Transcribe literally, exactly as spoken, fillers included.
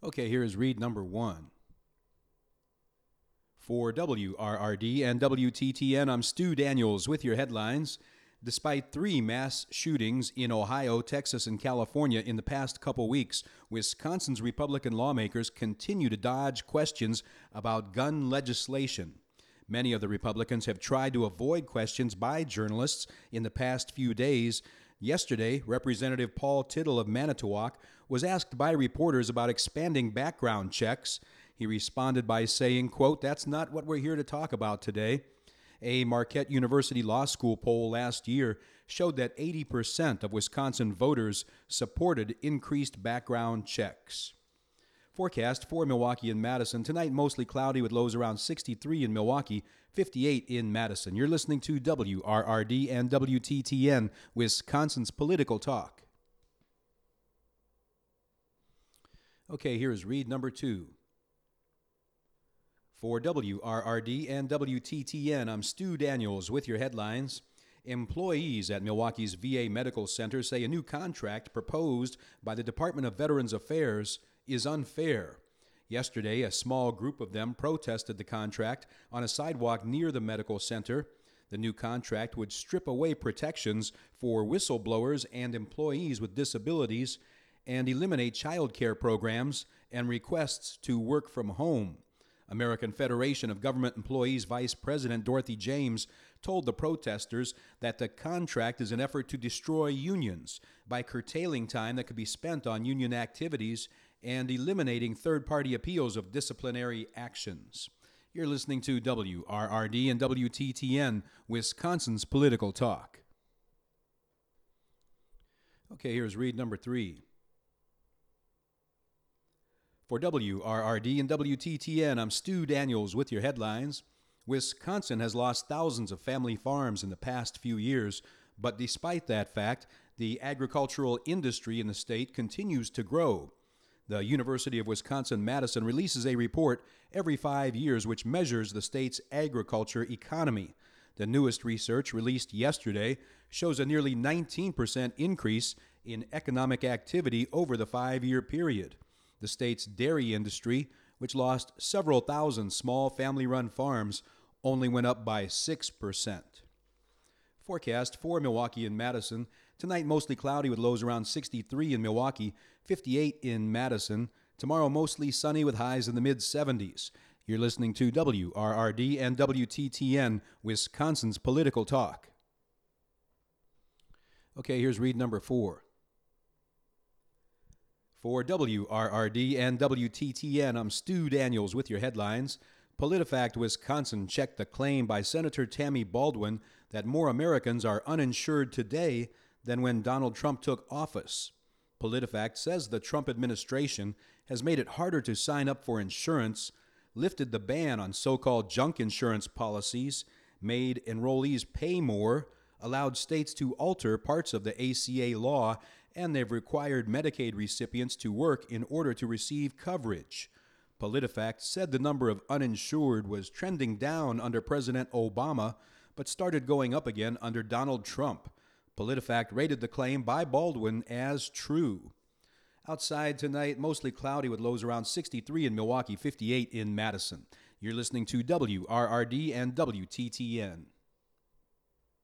Okay, here is read number one. For W R R D and W T T N, I'm Stu Daniels with your headlines. Despite three mass shootings in Ohio, Texas, and California in the past couple weeks, Wisconsin's Republican lawmakers continue to dodge questions about gun legislation. Many of the Republicans have tried to avoid questions by journalists in the past few days. Yesterday, Representative Paul Tittle of Manitowoc was asked by reporters about expanding background checks. He responded by saying, quote, "That's not what we're here to talk about today." A Marquette University Law School poll last year showed that eighty percent of Wisconsin voters supported increased background checks. Forecast for Milwaukee and Madison. Tonight, mostly cloudy with lows around sixty-three in Milwaukee, fifty-eight in Madison. You're listening to W R R D and W T T N, Wisconsin's political talk. Okay, here is read number two. For W R R D and W T T N, I'm Stu Daniels with your headlines. Employees at Milwaukee's V A Medical Center say a new contract proposed by the Department of Veterans Affairs is unfair. Yesterday, a small group of them protested the contract on a sidewalk near the medical center. The new contract would strip away protections for whistleblowers and employees with disabilities and eliminate child care programs and requests to work from home. American Federation of Government Employees Vice President Dorothy James told the protesters that the contract is an effort to destroy unions by curtailing time that could be spent on union activities and eliminating third-party appeals of disciplinary actions. You're listening to W R R D and W T T N, Wisconsin's political talk. Okay, here's read number three. For W R R D and W T T N, I'm Stu Daniels with your headlines. Wisconsin has lost thousands of family farms in the past few years, but despite that fact, the agricultural industry in the state continues to grow. The University of Wisconsin-Madison releases a report every five years which measures the state's agriculture economy. The newest research, released yesterday, shows a nearly nineteen percent increase in economic activity over the five-year period. The state's dairy industry, which lost several thousand small family-run farms, only went up by six percent. Forecast for Milwaukee and Madison. Tonight, mostly cloudy with lows around sixty-three in Milwaukee, fifty-eight in Madison. Tomorrow, mostly sunny with highs in the mid-seventies. You're listening to W R R D and W T T N, Wisconsin's political talk. Okay, here's read number four. For W R R D and W T T N, I'm Stu Daniels with your headlines. PolitiFact Wisconsin checked the claim by Senator Tammy Baldwin that more Americans are uninsured today than when Donald Trump took office. PolitiFact says the Trump administration has made it harder to sign up for insurance, lifted the ban on so-called junk insurance policies, made enrollees pay more, allowed states to alter parts of the A C A law, and they've required Medicaid recipients to work in order to receive coverage. PolitiFact said the number of uninsured was trending down under President Obama, but started going up again under Donald Trump. PolitiFact rated the claim by Baldwin as true. Outside tonight, mostly cloudy with lows around sixty-three in Milwaukee, fifty-eight in Madison. You're listening to W R R D and W T T N.